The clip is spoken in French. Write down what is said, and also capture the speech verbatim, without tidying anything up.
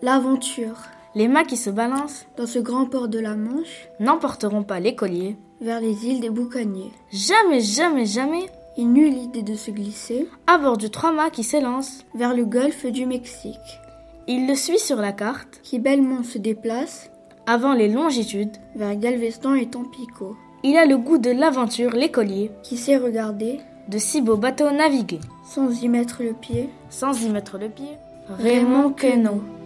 L'aventure. Les mâts qui se balancent dans ce grand port de la Manche n'emporteront pas l'écolier vers les îles des Boucaniers. Jamais, jamais, jamais il n'eut l'idée de se glisser à bord du trois-mâts qui s'élance vers le golfe du Mexique. Il le suit sur la carte qui bellement se déplace avant les longitudes vers Galveston et Tampico. Il a le goût de l'aventure, l'écolier qui sait regarder de si beaux bateaux naviguer sans y mettre le pied. Sans y mettre le pied. Raymond Queneau.